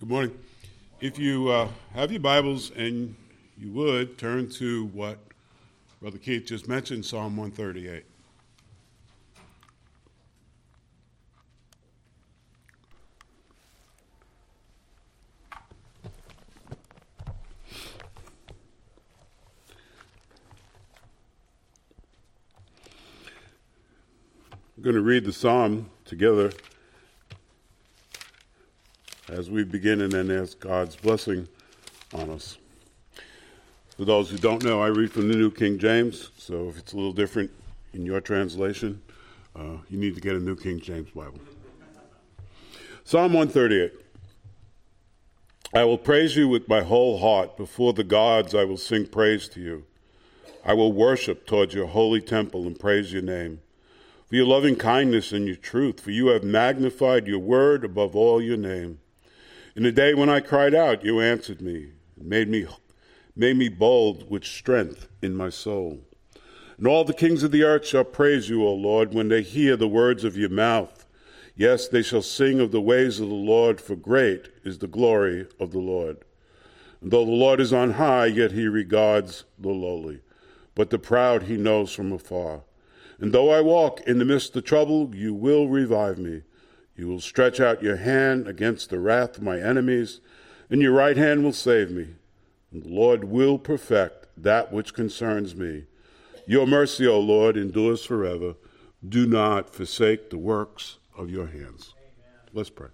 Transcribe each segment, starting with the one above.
Good morning. If you have your Bibles and you would, turn to what Brother Keith just mentioned, Psalm 138. We're going to read the psalm together as we begin and then ask God's blessing on us. For those who don't know, I read from the New King James, so if it's a little different in your translation, you need to get a New King James Bible. Psalm 138. I will praise you with my whole heart. Before the gods I will sing praise to you. I will worship towards your holy temple and praise your name. For your loving kindness and your truth, for you have magnified your word above all your name. In the day when I cried out, you answered me, and made me bold with strength in my soul. And all the kings of the earth shall praise you, O Lord, when they hear the words of your mouth. Yes, they shall sing of the ways of the Lord, for great is the glory of the Lord. And though the Lord is on high, yet he regards the lowly, but the proud he knows from afar. And though I walk in the midst of trouble, you will revive me. You will stretch out your hand against the wrath of my enemies, and your right hand will save me. And the Lord will perfect that which concerns me. Your mercy, O Lord, endures forever. Do not forsake the works of your hands. Amen. Let's pray.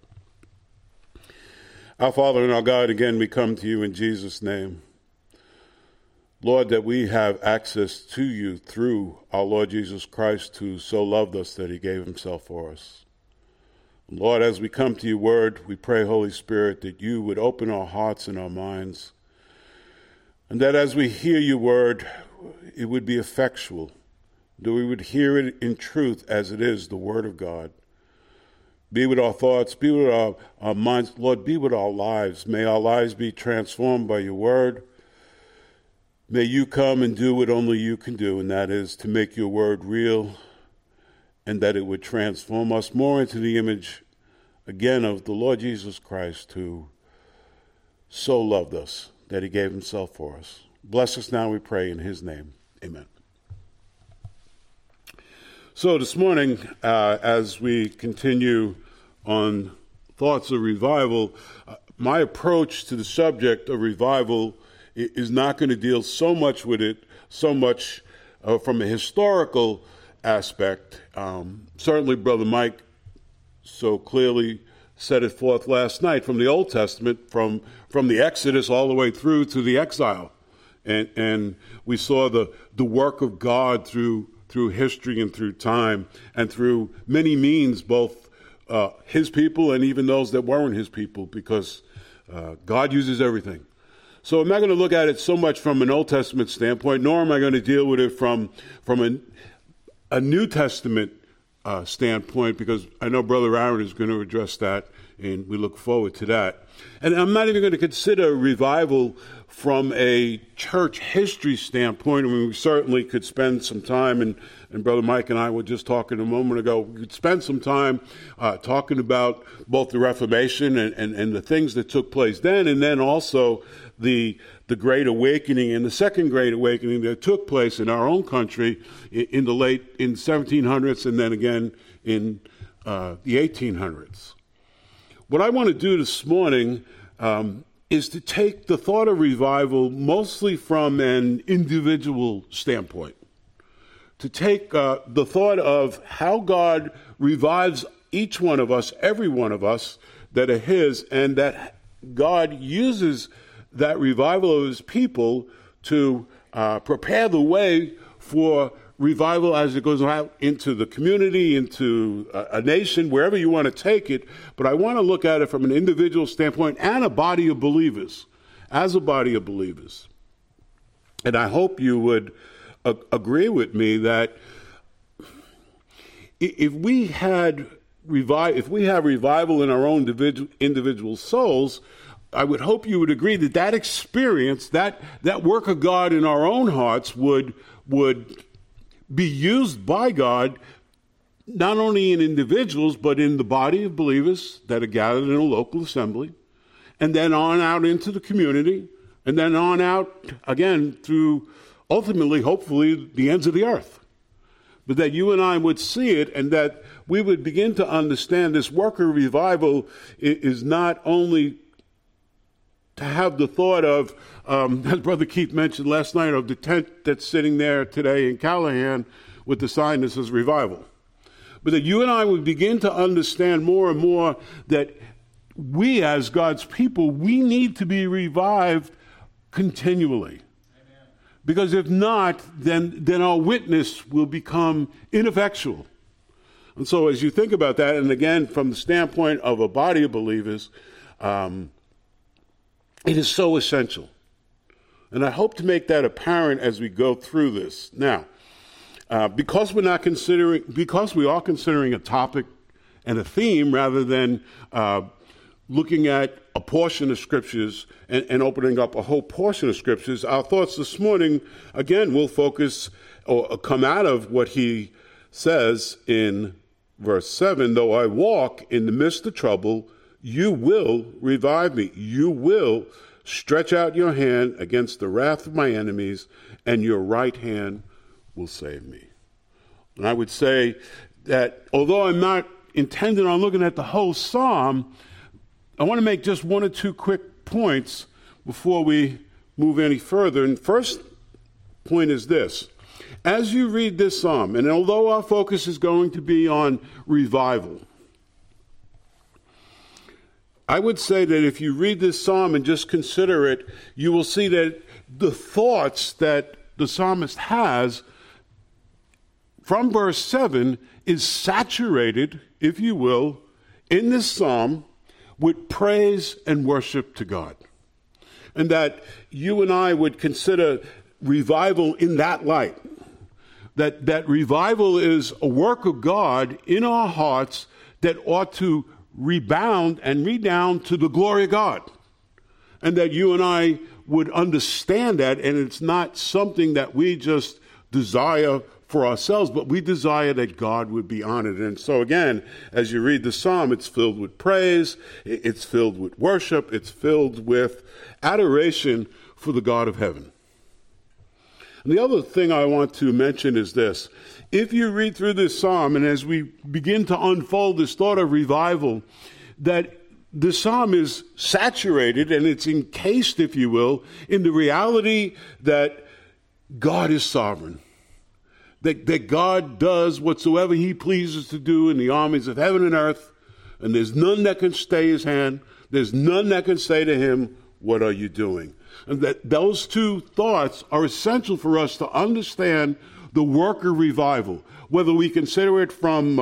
Our Father and our God, again we come to you in Jesus' name. Lord, that we have access to you through our Lord Jesus Christ, who so loved us that he gave himself for us. Lord, as we come to your word, we pray, Holy Spirit, that you would open our hearts and our minds, and that as we hear your word, it would be effectual, that we would hear it in truth as it is, the word of God. Be with our thoughts, be with our minds. Lord, be with our lives. May our lives be transformed by your word. May you come and do what only you can do, and that is to make your word real, and that it would transform us more into the image, again, of the Lord Jesus Christ, who so loved us that he gave himself for us. Bless us now, we pray, in his name. Amen. So this morning, as we continue on thoughts of revival, my approach to the subject of revival is not going to deal so much with it, from a historical aspect. Certainly, Brother Mike so clearly set it forth last night from the Old Testament, from the Exodus all the way through to the exile. And we saw the work of God through history and through time and through many means, both his people and even those that weren't his people, because God uses everything. So I'm not going to look at it so much from an Old Testament standpoint, nor am I going to deal with it from a New Testament standpoint, because I know Brother Aaron is going to address that, and we look forward to that. And I'm not even going to consider revival from a church history standpoint. I mean, we certainly could spend some time, and Brother Mike and I were just talking a moment ago, we could spend some time talking about both the Reformation and the things that took place then, and then also the Great Awakening and the Second Great Awakening that took place in our own country in the 1700s and then again in the 1800s. What I want to do this morning is to take the thought of revival mostly from an individual standpoint, to take the thought of how God revives each one of us, every one of us that are his, and that God uses that revival of his people to prepare the way for revival as it goes out into the community, into a nation, wherever you want to take it. But I want to look at it from an individual standpoint and a body of believers, as a body of believers. And I hope you would agree with me that if we have revival in our own individual souls, I would hope you would agree that experience, that work of God in our own hearts would be used by God, not only in individuals, but in the body of believers that are gathered in a local assembly, and then on out into the community, and then on out again through ultimately, hopefully, the ends of the earth. But that you and I would see it, and that we would begin to understand this worker revival is not only to have the thought of, as Brother Keith mentioned last night, of the tent that's sitting there today in Callahan with the sign that says revival. But that you and I would begin to understand more and more that we as God's people, we need to be revived continually. Amen. Because if not, then our witness will become ineffectual. And so as you think about that, and again, from the standpoint of a body of believers, it is so essential. And I hope to make that apparent as we go through this. Now, because we are considering a topic and a theme rather than looking at a portion of scriptures and opening up a whole portion of scriptures, our thoughts this morning, again, will focus or come out of what he says in verse 7, though I walk in the midst of trouble, you will revive me. You will stretch out your hand against the wrath of my enemies, and your right hand will save me. And I would say that although I'm not intended on looking at the whole psalm, I want to make just one or two quick points before we move any further. And first point is this. As you read this psalm, and although our focus is going to be on revival, I would say that if you read this psalm and just consider it, you will see that the thoughts that the psalmist has from verse 7 is saturated, if you will, in this psalm with praise and worship to God. And that you and I would consider revival in that light. That revival is a work of God in our hearts that ought to rebound and redound to the glory of God. And that you and I would understand that, and it's not something that we just desire for ourselves, but we desire that God would be honored. And so again, as you read the psalm, it's filled with praise, it's filled with worship, it's filled with adoration for the God of heaven. And the other thing I want to mention is this. If you read through this psalm, and as we begin to unfold this thought of revival, that the psalm is saturated and it's encased, if you will, in the reality that God is sovereign. That God does whatsoever he pleases to do in the armies of heaven and earth, and there's none that can stay his hand. There's none that can say to him, what are you doing? And that those two thoughts are essential for us to understand the work of revival, whether we consider it from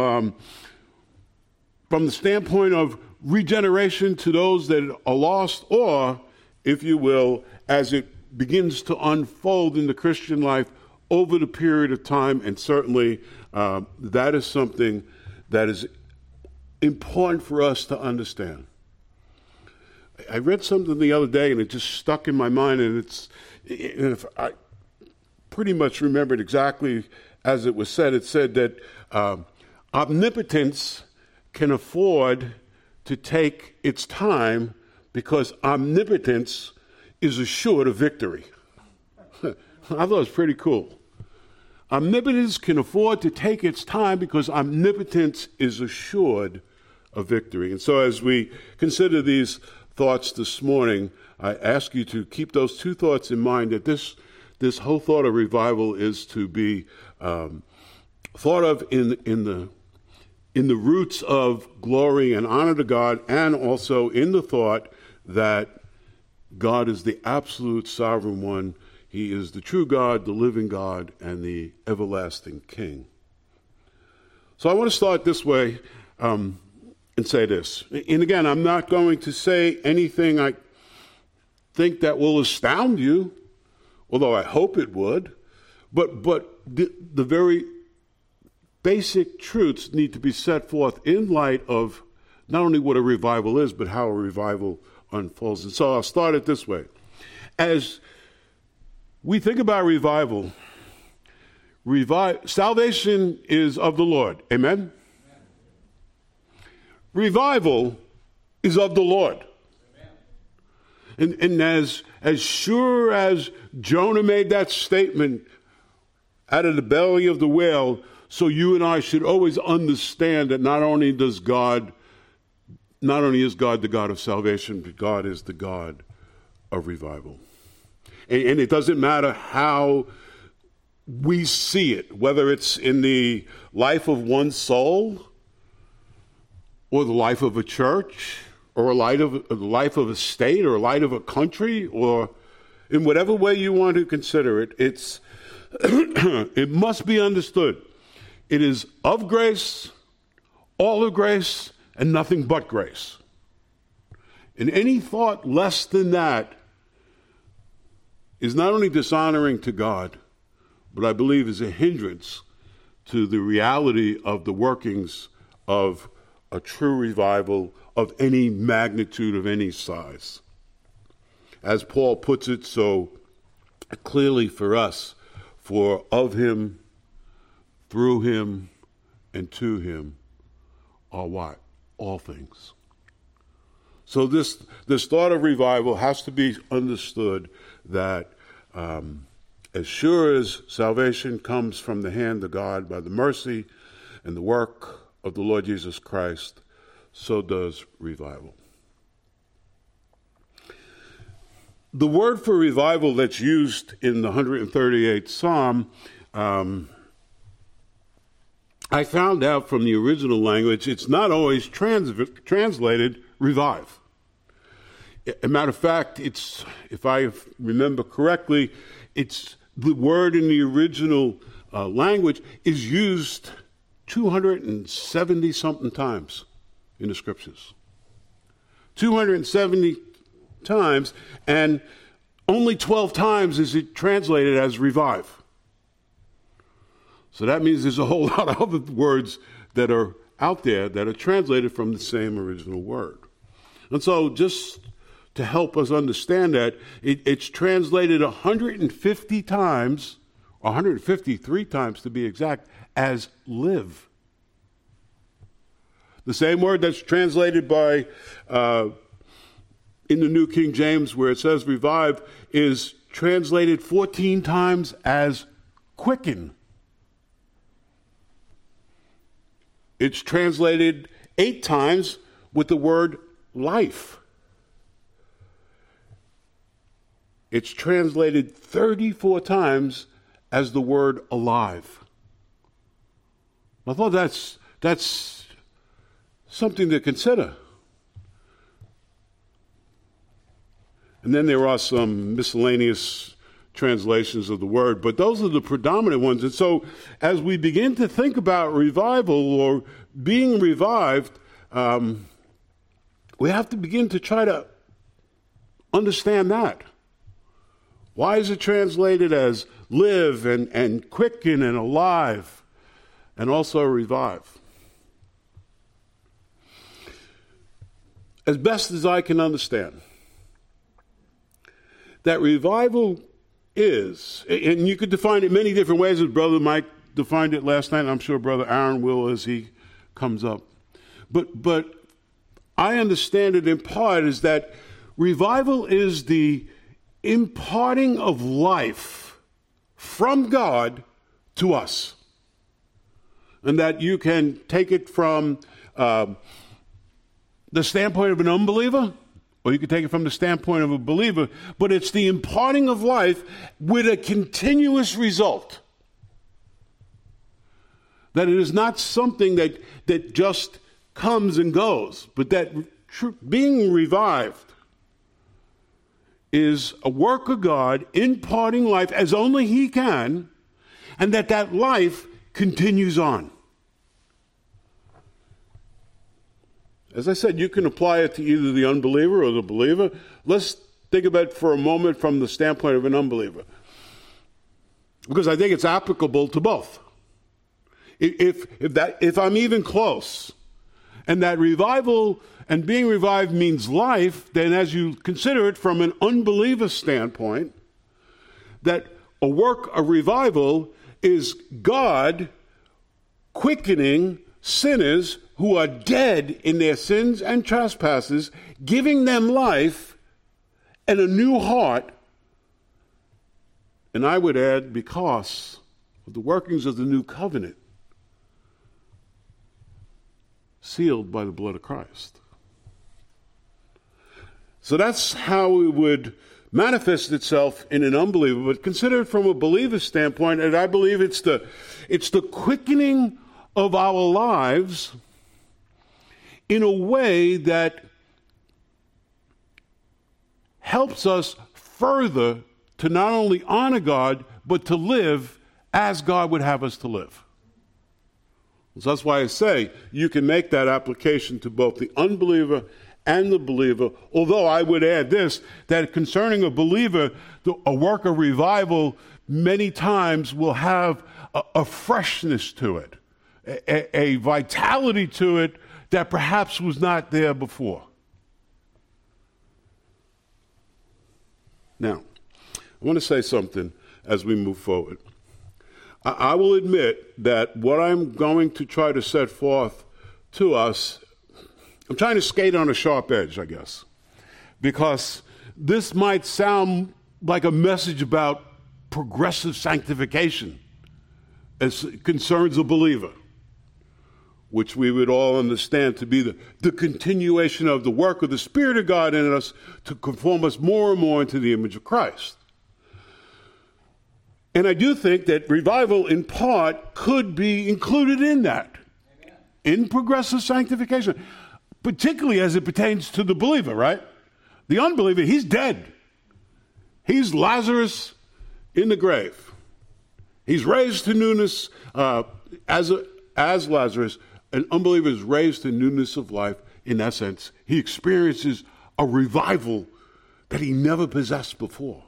the standpoint of regeneration to those that are lost, or, if you will, as it begins to unfold in the Christian life over the period of time. And certainly that is something that is important for us to understand. I read something the other day, and it just stuck in my mind, and I pretty much remembered exactly as it was said. It said that omnipotence can afford to take its time because omnipotence is assured of victory. I thought it was pretty cool. Omnipotence can afford to take its time because omnipotence is assured of victory. And so as we consider these thoughts this morning, I ask you to keep those two thoughts in mind, that this whole thought of revival is to be thought of in the roots of glory and honor to God, and also in the thought that God is the absolute sovereign one. He is the true God, the living God, and the everlasting King. So I want to start this way and say this. And again, I'm not going to say anything I think that will astound you, although I hope it would. But the very basic truths need to be set forth in light of not only what a revival is, but how a revival unfolds. And so I'll start it this way. As we think about revival, salvation is of the Lord. Amen? Revival is of the Lord. And as sure as Jonah made that statement out of the belly of the whale, so you and I should always understand that not only is God the God of salvation, but God is the God of revival. And it doesn't matter how we see it, whether it's in the life of one soul, or the life of a church, or the life of a state, or the life of a country, or in whatever way you want to consider it, it must be understood. It is of grace, all of grace, and nothing but grace. And any thought less than that is not only dishonoring to God, but I believe is a hindrance to the reality of the workings of a true revival of any magnitude, of any size. As Paul puts it so clearly for us, for of him, through him, and to him are what? All things. So this thought of revival has to be understood that as sure as salvation comes from the hand of God by the mercy and the work of the Lord Jesus Christ, so does revival. The word for revival that's used in the 138th Psalm, I found out from the original language, it's not always translated revive. As a matter of fact, it's, if I remember correctly, it's the word in the original language is used 270-something times in the scriptures. 270 times, and only 12 times is it translated as revive. So that means there's a whole lot of other words that are out there that are translated from the same original word. And so just to help us understand that, it's translated 150 times, 153 times to be exact, as live. The same word that's translated by, in the New King James where it says revive, is translated 14 times as quicken. It's translated 8 times with the word life. It's translated 34 times as the word alive. I thought that's something to consider. And then there are some miscellaneous translations of the word, but those are the predominant ones. And so as we begin to think about revival or being revived, we have to begin to try to understand that. Why is it translated as live and quicken and alive and also revive? As best as I can understand, that revival is, and you could define it many different ways, as Brother Mike defined it last night, and I'm sure Brother Aaron will as he comes up. But I understand it in part is that revival is the imparting of life from God to us. And that you can take it from the standpoint of an unbeliever, or you can take it from the standpoint of a believer, but it's the imparting of life with a continuous result. That it is not something that just comes and goes, but that being revived is a work of God imparting life as only He can, and that life continues on. As I said, you can apply it to either the unbeliever or the believer. Let's think about it for a moment from the standpoint of an unbeliever, because I think it's applicable to both. If I'm even close, and that revival and being revived means life, then as you consider it from an unbeliever standpoint, that a work of revival is God quickening sinners who are dead in their sins and trespasses, giving them life and a new heart, and I would add, because of the workings of the new covenant, sealed by the blood of Christ. So that's how it would manifest itself in an unbeliever. But consider it from a believer's standpoint, and I believe it's the quickening of our lives in a way that helps us further to not only honor God, but to live as God would have us to live. So that's why I say you can make that application to both the unbeliever and the believer, although I would add this, that concerning a believer, a work of revival many times will have a freshness to it, a vitality to it that perhaps was not there before. Now, I want to say something as we move forward. I will admit that what I'm going to try to set forth to us, I'm trying to skate on a sharp edge, I guess, because this might sound like a message about progressive sanctification as concerns a believer, which we would all understand to be the continuation of the work of the Spirit of God in us to conform us more and more into the image of Christ. And I do think that revival, in part, could be included in that, in progressive sanctification, particularly as it pertains to the believer, right? The unbeliever, he's dead. He's Lazarus in the grave. He's raised to newness as Lazarus. An unbeliever is raised to newness of life. In essence, he experiences a revival that he never possessed before.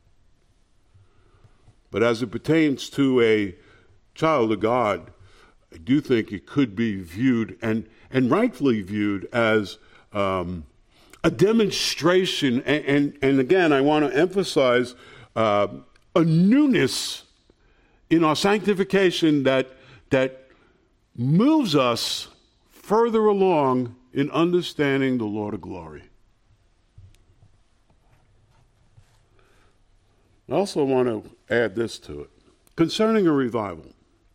But as it pertains to a child of God, I do think it could be viewed, and rightfully viewed, as a demonstration. And again, I want to emphasize a newness in our sanctification that moves us further along in understanding the Lord of glory. I also want to add this to it. Concerning a revival.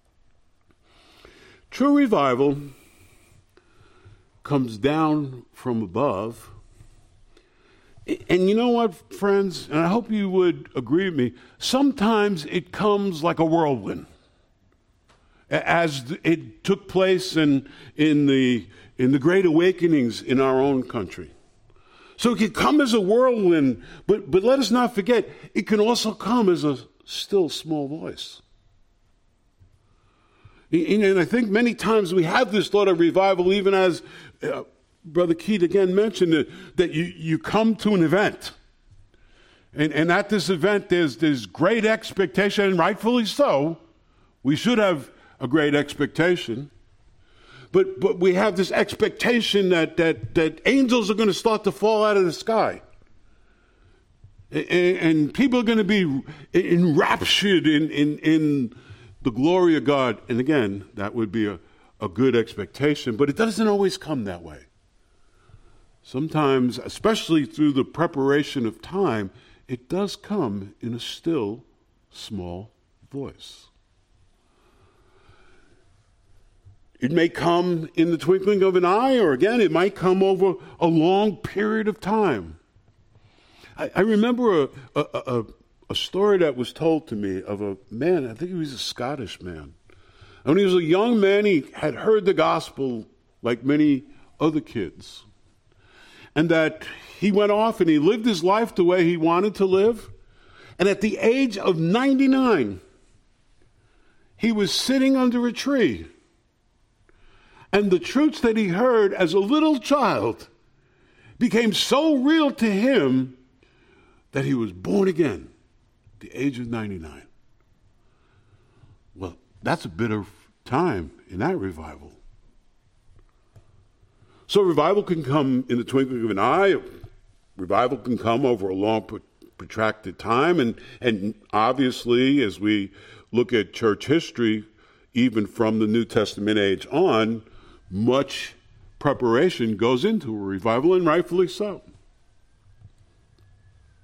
True revival comes down from above. And you know what, friends? And I hope you would agree with me. Sometimes it comes like a whirlwind, as it took place in the great awakenings in our own country. So it can come as a whirlwind, but let us not forget, it can also come as a still small voice. And I think many times we have this thought of revival, even as Brother Keith again mentioned, that you come to an event. And at this event, there's great expectation, and rightfully so. We should have a great expectation. But we have this expectation that angels are going to start to fall out of the sky. And people are going to be enraptured in the glory of God. And again, that would be a good expectation, but it doesn't always come that way. Sometimes, especially through the preparation of time, it does come in a still, small voice. It may come in the twinkling of an eye, or again, it might come over a long period of time. I remember a story that was told to me of a man, I think he was a Scottish man. And when he was a young man, he had heard the gospel like many other kids. And that he went off and he lived his life the way he wanted to live. And at the age of 99, he was sitting under a tree. And the truths that he heard as a little child became so real to him that he was born again at the age of 99. Well, that's a bit of time in that revival. So revival can come in the twinkling of an eye. Revival can come over a long, protracted time. And obviously, as we look at church history, even from the New Testament age on, much preparation goes into a revival, and rightfully so.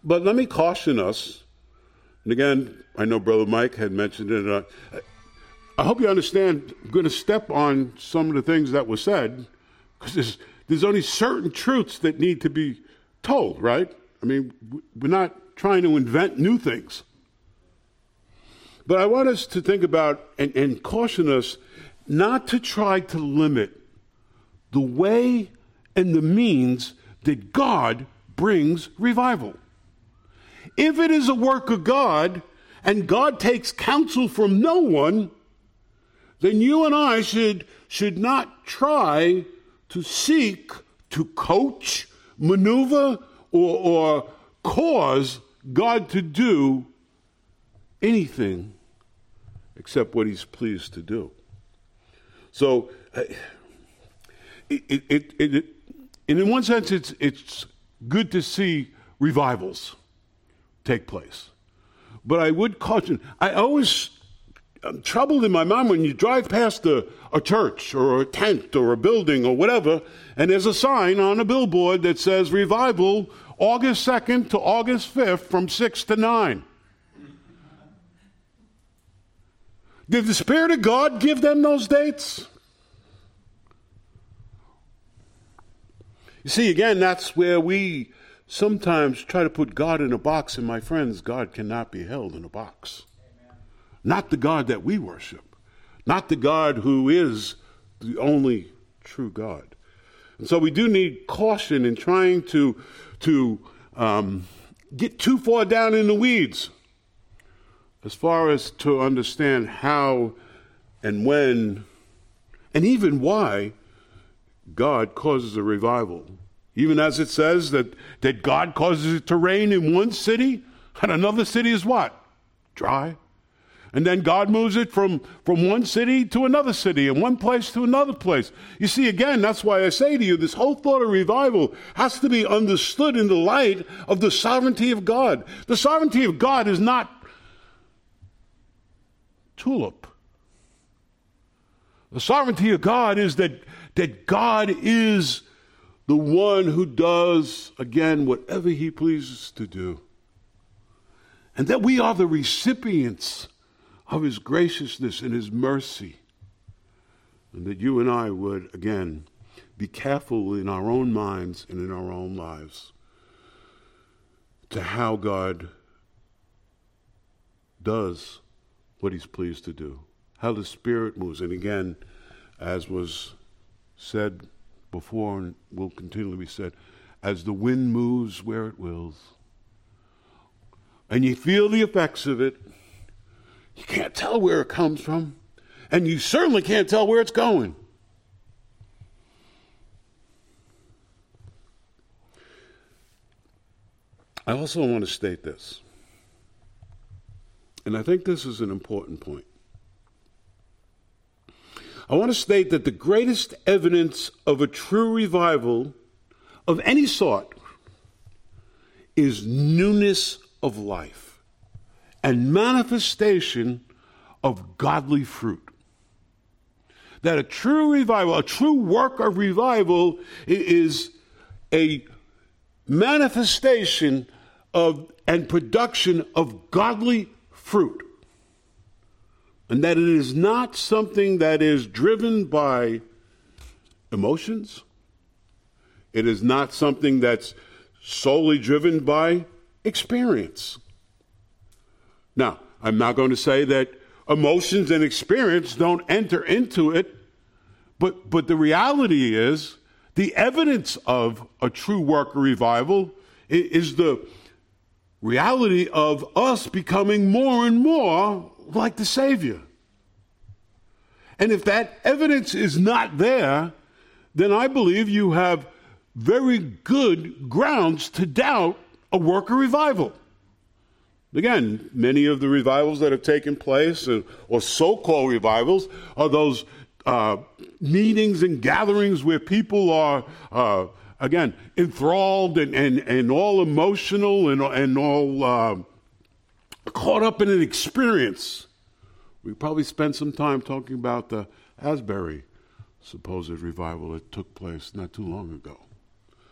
But let me caution us, and again, I know Brother Mike had mentioned it. I hope you understand, I'm going to step on some of the things that were said, because there's only certain truths that need to be told, right? I mean, we're not trying to invent new things. But I want us to think about and caution us not to try to limit the way and the means that God brings revival. If it is a work of God and God takes counsel from no one, then you and I should not try to seek to coach, maneuver, or cause God to do anything except what he's pleased to do. So, in one sense, it's good to see revivals take place. But I would caution, I'm troubled in my mind when you drive past a church or a tent or a building or whatever, and there's a sign on a billboard that says revival August 2nd to August 5th from 6 to 9. Did the Spirit of God give them those dates? You see, again, that's where we sometimes try to put God in a box, and my friends, God cannot be held in a box. Amen. Not the God that we worship, not the God who is the only true God. And so we do need caution in trying to get too far down in the weeds as far as to understand how and when and even why God causes a revival. Even as it says that God causes it to rain in one city, and another city is what? Dry. And then God moves it from one city to another city, and one place to another place. You see, again, that's why I say to you, this whole thought of revival has to be understood in the light of the sovereignty of God. The sovereignty of God is not tulip. The sovereignty of God is that God is the one who does, again, whatever he pleases to do. And that we are the recipients of his graciousness and his mercy. And that you and I would, again, be careful in our own minds and in our own lives to how God does what he's pleased to do. How the Spirit moves. And again, as was said before and will continually be said, as the wind moves where it wills, and you feel the effects of it, you can't tell where it comes from, and you certainly can't tell where it's going. I also want to state this, and I think this is an important point. I want to state that the greatest evidence of a true revival of any sort is newness of life and manifestation of godly fruit. That a true revival, a true work of revival is a manifestation of and production of godly fruit. And that it is not something that is driven by emotions. It is not something that's solely driven by experience. Now, I'm not going to say that emotions and experience don't enter into it, but the reality is the evidence of a true work of revival is the reality of us becoming more and more like the Savior. And if that evidence is not there, then I believe you have very good grounds to doubt a work of revival. Again, many of the revivals that have taken place, or so-called revivals, are those meetings and gatherings where people are, again, enthralled and all emotional and all caught up in an experience. We probably spent some time talking about the Asbury supposed revival that took place not too long ago.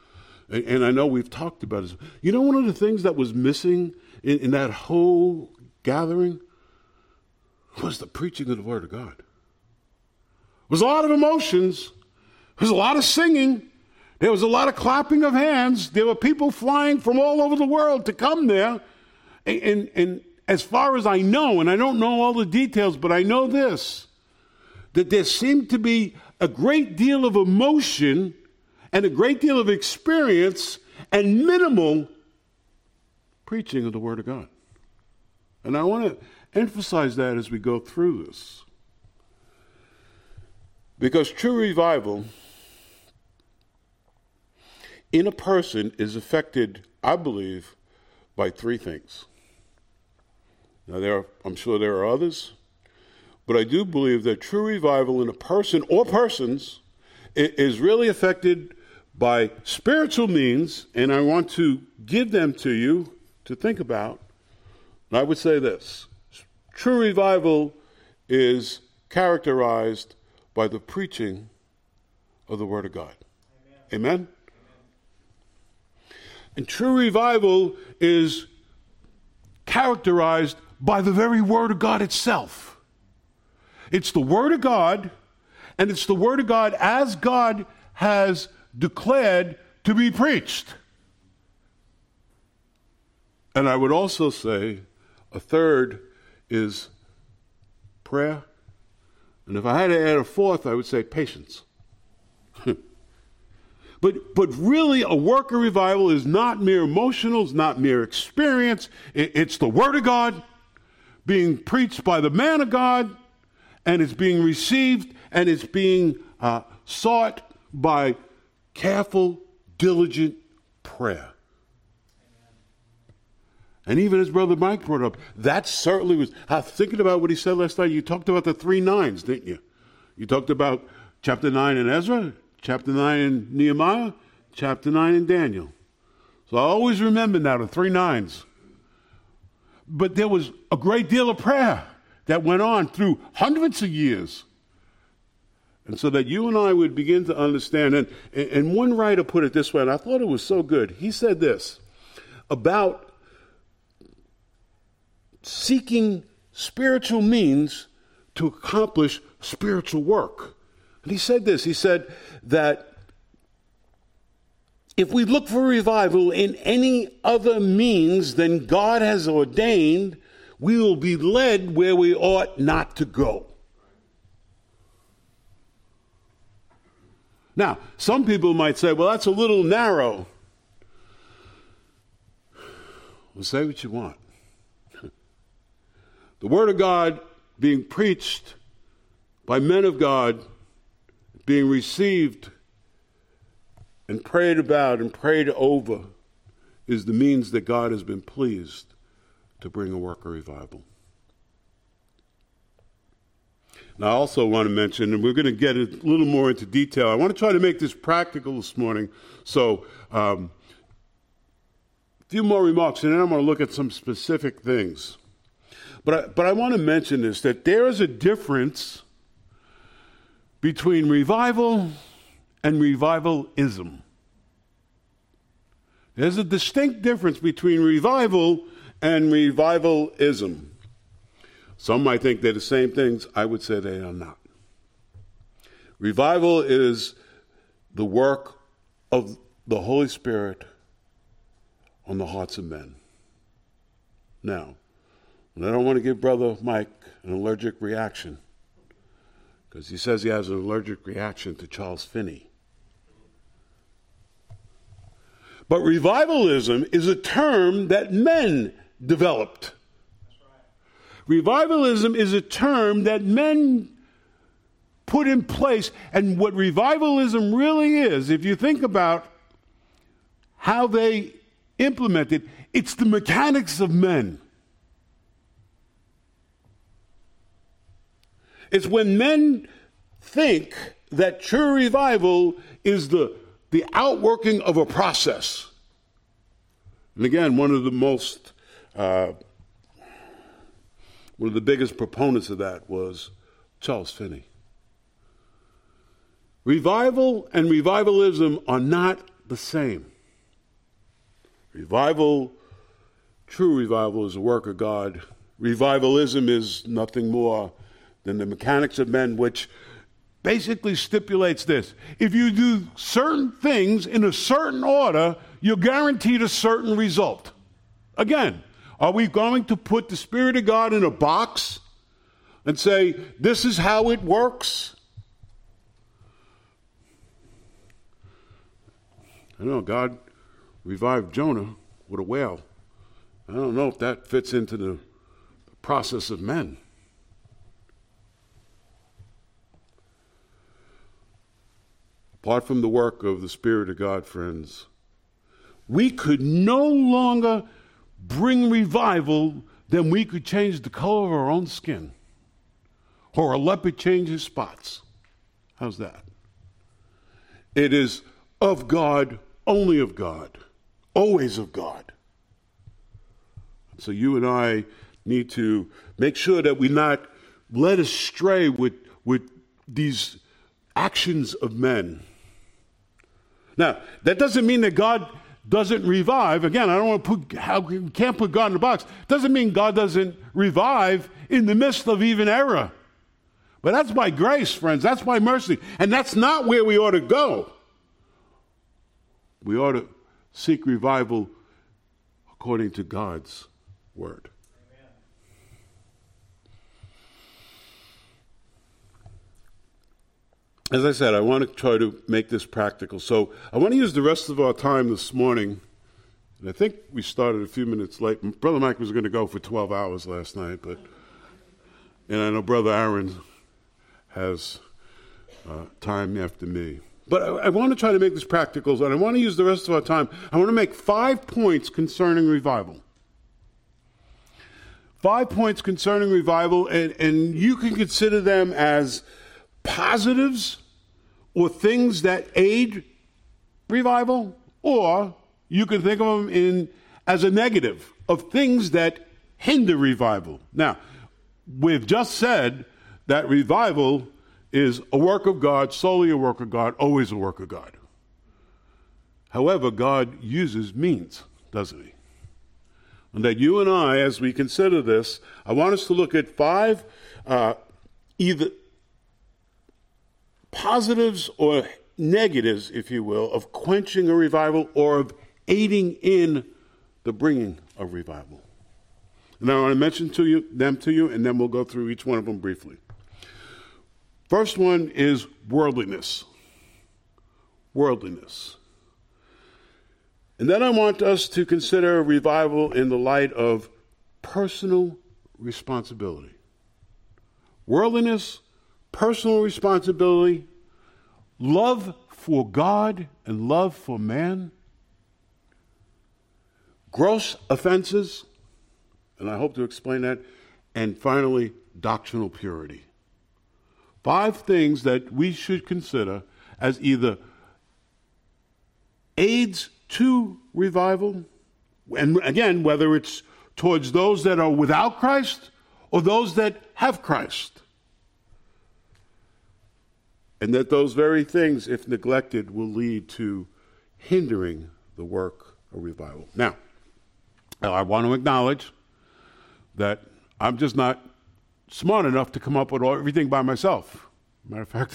And I know we've talked about this. You know, one of the things that was missing in that whole gathering was the preaching of the Word of God. There was a lot of emotions. There was a lot of singing. There was a lot of clapping of hands. There were people flying from all over the world to come there. And as far as I know, and I don't know all the details, but I know this, that there seemed to be a great deal of emotion and a great deal of experience and minimal preaching of the Word of God. And I want to emphasize that as we go through this. Because true revival in a person is affected, I believe, by three things. Now, I'm sure there are others, but I do believe that true revival in a person or persons is really affected by spiritual means, and I want to give them to you to think about. And I would say this: true revival is characterized by the preaching of the Word of God. Amen? Amen? And true revival is characterized by the very Word of God itself. It's the Word of God, and it's the Word of God as God has declared to be preached. And I would also say a third is prayer. And if I had to add a fourth, I would say patience. But really, a work of revival is not mere emotional, it's not mere experience. It's the Word of God being preached by the man of God, and it's being received, and it's being sought by careful, diligent prayer. And even as Brother Mike brought up, that certainly was, thinking about what he said last night, you talked about the 3 nines, didn't you? You talked about chapter 9 in Ezra, chapter 9 in Nehemiah, chapter 9 in Daniel. So I always remember now the 3 nines. But there was a great deal of prayer that went on through hundreds of years. And so that you and I would begin to understand, and one writer put it this way, and I thought it was so good. He said this about seeking spiritual means to accomplish spiritual work. And he said this, he said that if we look for revival in any other means than God has ordained, we will be led where we ought not to go. Now, some people might say, well, that's a little narrow. Well, say what you want. The Word of God being preached by men of God, being received and prayed about and prayed over, is the means that God has been pleased to bring a work of revival. Now, I also want to mention, and we're going to get a little more into detail, I want to try to make this practical this morning. So, a few more remarks, and then I'm going to look at some specific things. But I want to mention this, that there is a difference between revival and revivalism. There's a distinct difference between revival and revivalism. Some might think they're the same things. I would say they are not. Revival is the work of the Holy Spirit on the hearts of men. Now, and I don't want to give Brother Mike an allergic reaction, because he says he has an allergic reaction to Charles Finney. But revivalism is a term that men developed. That's right. Revivalism is a term that men put in place. And what revivalism really is, if you think about how they implement it, it's the mechanics of men. It's when men think that true revival is the outworking of a process. And again, one of the biggest proponents of that was Charles Finney. Revival and revivalism are not the same. Revival, true revival, is a work of God. Revivalism is nothing more than the mechanics of men, which basically stipulates this: if you do certain things in a certain order, you're guaranteed a certain result. Again, are we going to put the Spirit of God in a box and say, this is how it works? I know God revived Jonah with a whale. I don't know if that fits into the process of men. Apart from the work of the Spirit of God, friends, we could no longer bring revival than we could change the color of our own skin, or a leopard change his spots. How's that? It is of God, only of God, always of God. So you and I need to make sure that we not led astray with these actions of men. Now, that doesn't mean that God doesn't revive. Again, I don't want to can't put God in a box. Doesn't mean God doesn't revive in the midst of even error. But that's by grace, friends. That's by mercy. And that's not where we ought to go. We ought to seek revival according to God's word. As I said, I want to try to make this practical. So I want to use the rest of our time this morning, and I think we started a few minutes late. Brother Mike was going to go for 12 hours last night, and I know Brother Aaron has time after me. But I want to try to make this practical, and I want to use the rest of our time. I want to make 5 points concerning revival. 5 points concerning revival, and you can consider them as positives or things that aid revival, or you can think of them as a negative of things that hinder revival. Now, we've just said that revival is a work of God, solely a work of God, always a work of God. However, God uses means, doesn't he? And that you and I, as we consider this, I want us to look at 5 either positives or negatives, if you will, of quenching a revival or of aiding in the bringing of revival. And I want to mention them to you, and then we'll go through each one of them briefly. First one is worldliness. Worldliness. And then I want us to consider revival in the light of personal responsibility. Worldliness, personal responsibility, love for God and love for man, gross offenses, and I hope to explain that, and finally, doctrinal purity. 5 things that we should consider as either aids to revival, and again, whether it's towards those that are without Christ or those that have Christ. And that those very things, if neglected, will lead to hindering the work of revival. Now, I want to acknowledge that I'm just not smart enough to come up with everything by myself. Matter of fact,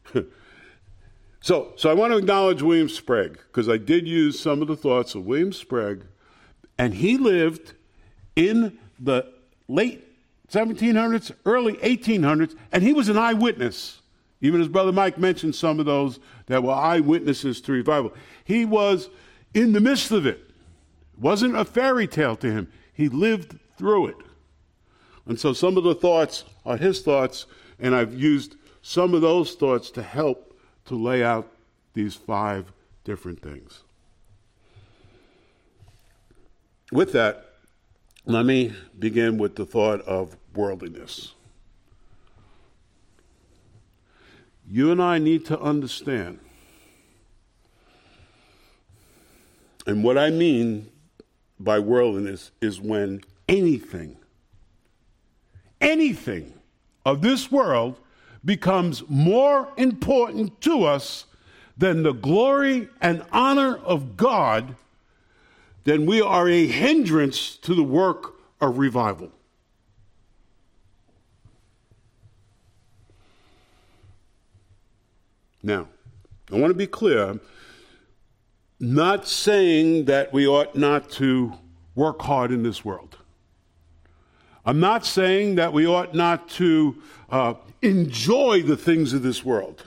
so I want to acknowledge William Sprague, because I did use some of the thoughts of William Sprague, and he lived in the late 1700s, early 1800s, and he was an eyewitness. Even as Brother Mike mentioned some of those that were eyewitnesses to revival. He was in the midst of it. It wasn't a fairy tale to him. He lived through it. And so some of the thoughts are his thoughts, and I've used some of those thoughts to help to lay out these 5 different things. With that, let me begin with the thought of worldliness. You and I need to understand, and what I mean by worldliness is when anything of this world becomes more important to us than the glory and honor of God, then we are a hindrance to the work of revival. Now, I want to be clear, not saying that we ought not to work hard in this world. I'm not saying that we ought not to enjoy the things of this world.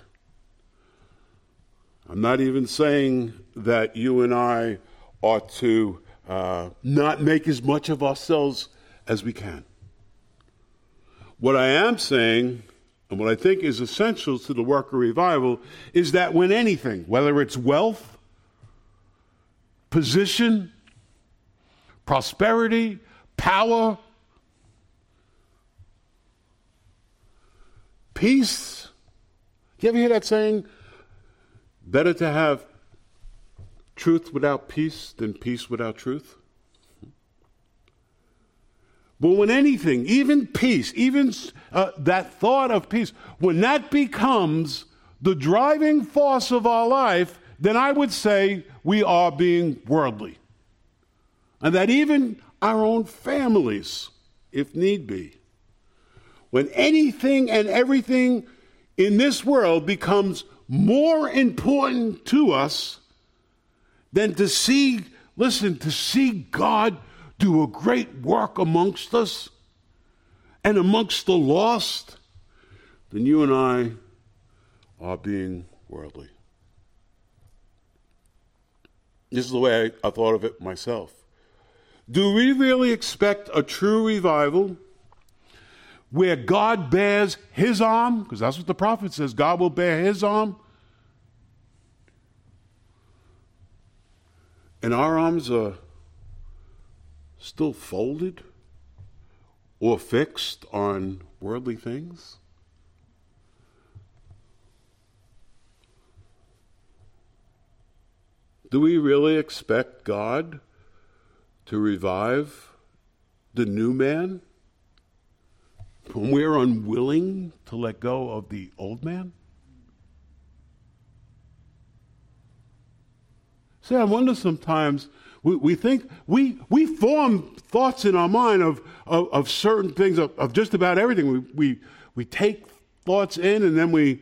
I'm not even saying that you and I ought to not make as much of ourselves as we can. What I am saying, and what I think is essential to the work of revival, is that when anything, whether it's wealth, position, prosperity, power, peace. Do you ever hear that saying? Better to have truth without peace than peace without truth. But when anything, even peace, even that thought of peace, when that becomes the driving force of our life, then I would say we are being worldly. And that even our own families, if need be, when anything and everything in this world becomes more important to us than to see God do a great work amongst us and amongst the lost, then you and I are being worldly. This is the way I thought of it myself. Do we really expect a true revival where God bears his arm? Because that's what the prophet says, God will bear his arm. And our arms are still folded or fixed on worldly things? Do we really expect God to revive the new man when we're unwilling to let go of the old man? See, I wonder sometimes, we think, we form thoughts in our mind of certain things, of just about everything. We take thoughts in and then we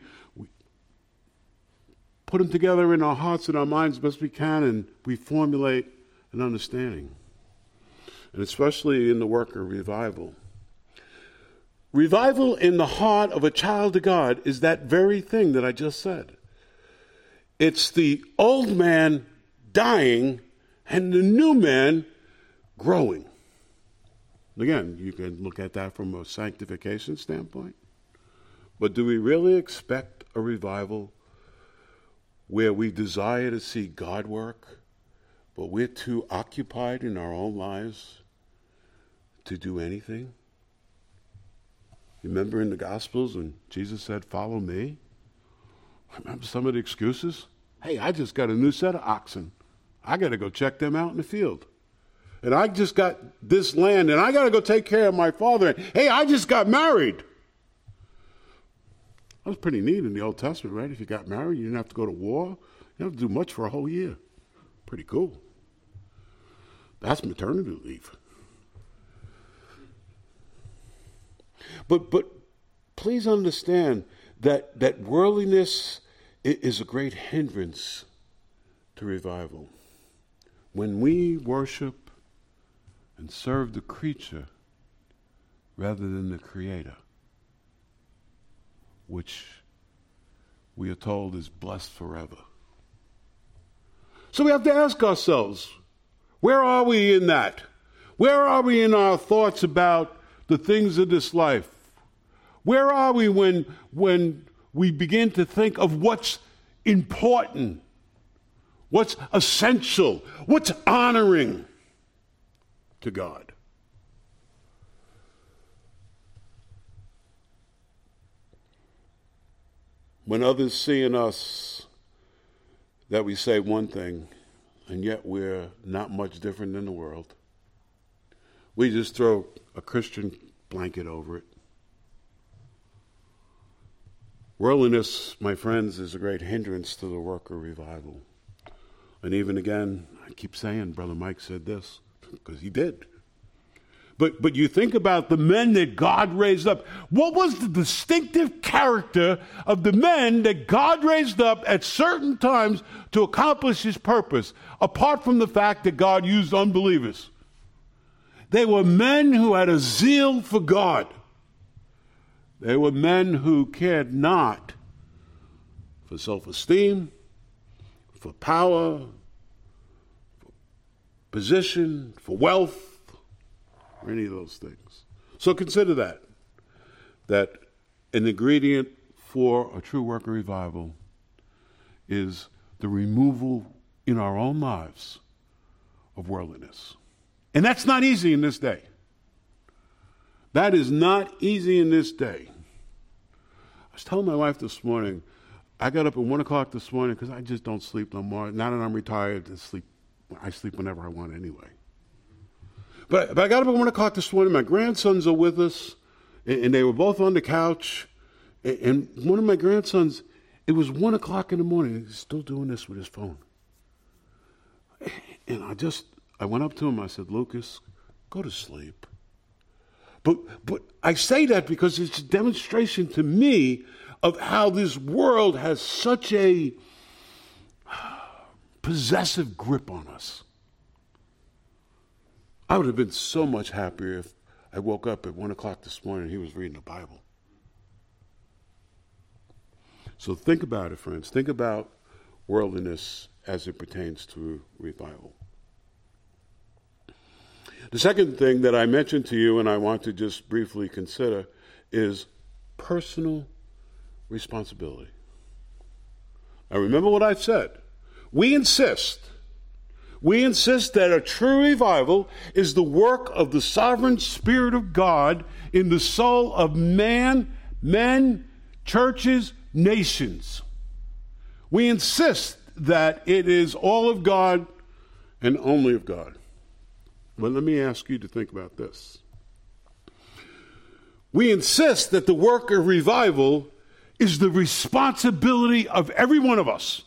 put them together in our hearts and our minds as best we can, and we formulate an understanding. And especially in the work of revival. Revival in the heart of a child of God is that very thing that I just said. It's the old man dying and the new man growing. Again, you can look at that from a sanctification standpoint. But do we really expect a revival where we desire to see God work, but we're too occupied in our own lives to do anything? Remember in the Gospels when Jesus said, "Follow me"? Remember some of the excuses? Hey, I just got a new set of oxen. I got to go check them out in the field. And I just got this land, and I got to go take care of my father. Hey, I just got married. That was pretty neat in the Old Testament, right? If you got married, you didn't have to go to war. You didn't have to do much for a whole year. Pretty cool. That's maternity leave. But please understand that worldliness is a great hindrance to revival. When we worship and serve the creature rather than the Creator, which we are told is blessed forever. So we have to ask ourselves, where are we in that? Where are we in our thoughts about the things of this life? Where are we when we begin to think of what's important, what's essential, what's honoring to God? When others see in us that we say one thing, and yet we're not much different than the world, we just throw a Christian blanket over it. Worldliness, my friends, is a great hindrance to the work of revival. And even again, I keep saying Brother Mike said this, because he did. But you think about the men that God raised up. What was the distinctive character of the men that God raised up at certain times to accomplish his purpose, apart from the fact that God used unbelievers? They were men who had a zeal for God. They were men who cared not for self-esteem, for power, for position, for wealth, or any of those things. So consider that an ingredient for a true work of revival is the removal in our own lives of worldliness. And that's not easy in this day. That is not easy in this day. I was telling my wife this morning, I got up at 1 o'clock this morning because I just don't sleep no more. Now that I'm retired, I sleep whenever I want anyway. But I got up at 1 o'clock this morning. My grandsons are with us, and they were both on the couch. And one of my grandsons, it was 1 o'clock in the morning. He's still doing this with his phone. And I went up to him. I said, Lucas, go to sleep. But I say that because it's a demonstration to me of how this world has such a possessive grip on us. I would have been so much happier if I woke up at 1 o'clock this morning and he was reading the Bible. So think about it, friends. Think about worldliness as it pertains to revival. The second thing that I mentioned to you and I want to just briefly consider is personal responsibility. Now remember what I said. We insist that a true revival is the work of the sovereign Spirit of God in the soul of man, men, churches, nations. We insist that it is all of God and only of God. But let me ask you to think about this. We insist that the work of revival is the responsibility of every one of us.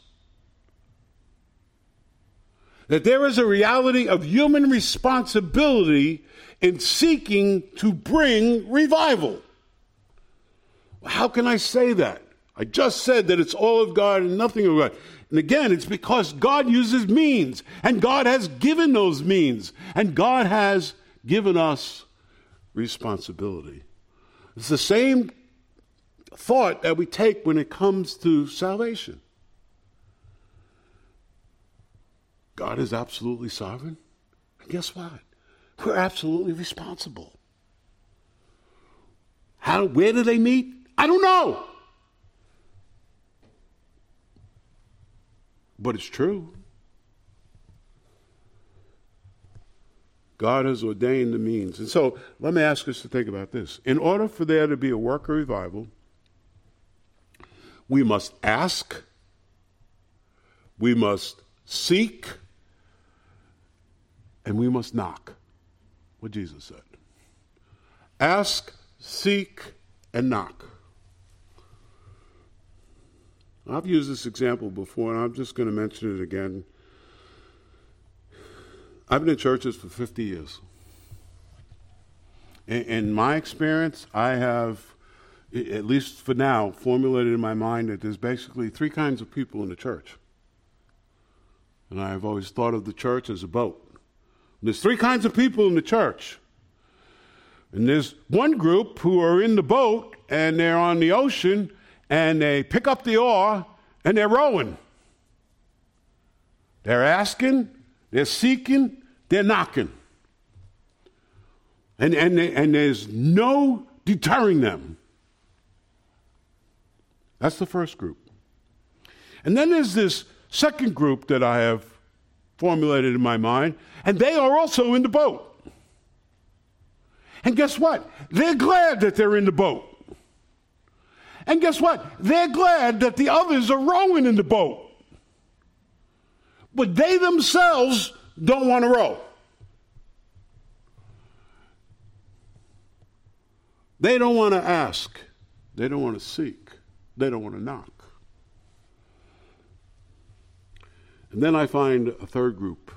That there is a reality of human responsibility in seeking to bring revival. How can I say that? I just said that it's all of God and nothing of God. And again, it's because God uses means, and God has given those means, and God has given us responsibility. It's the same thought that we take when it comes to salvation. God is absolutely sovereign. And guess what? We're absolutely responsible. Where do they meet? I don't know. But it's true. God has ordained the means. And so let me ask us to think about this. In order for there to be a work of revival, we must ask, we must seek, and we must knock. What Jesus said. Ask, seek, and knock. I've used this example before, and I'm just going to mention it again. I've been in churches for 50 years. In my experience, I have, at least for now, formulated in my mind that there's basically three kinds of people in the church. And I've always thought of the church as a boat. There's three kinds of people in the church. And there's one group who are in the boat, and they're on the ocean, and they pick up the oar, and they're rowing. They're asking, they're seeking, they're knocking. And there's no deterring them. That's the first group. And then there's this second group that I have formulated in my mind, and they are also in the boat. And guess what? They're glad that they're in the boat. And guess what? They're glad that the others are rowing in the boat. But they themselves don't want to row. They don't want to ask. They don't want to seek. They don't want to knock. And then I find a third group.